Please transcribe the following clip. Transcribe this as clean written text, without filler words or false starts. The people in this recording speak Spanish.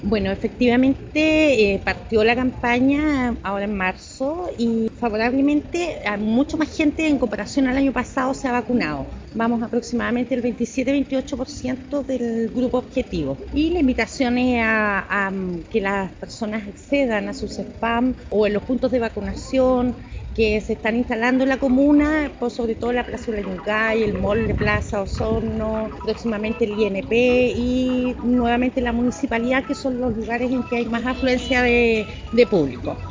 Bueno, efectivamente partió la campaña ahora en marzo y favorablemente a mucho más gente en comparación al año pasado se ha vacunado. Vamos aproximadamente el 27-28% del grupo objetivo. Y la invitación es a que las personas accedan a sus spam o en los puntos de vacunación que se están instalando en la comuna, por sobre todo la Plaza Yungay, el Mall de Plaza Osorno, próximamente el INP y nuevamente la municipalidad, que son los lugares en que hay más afluencia de público.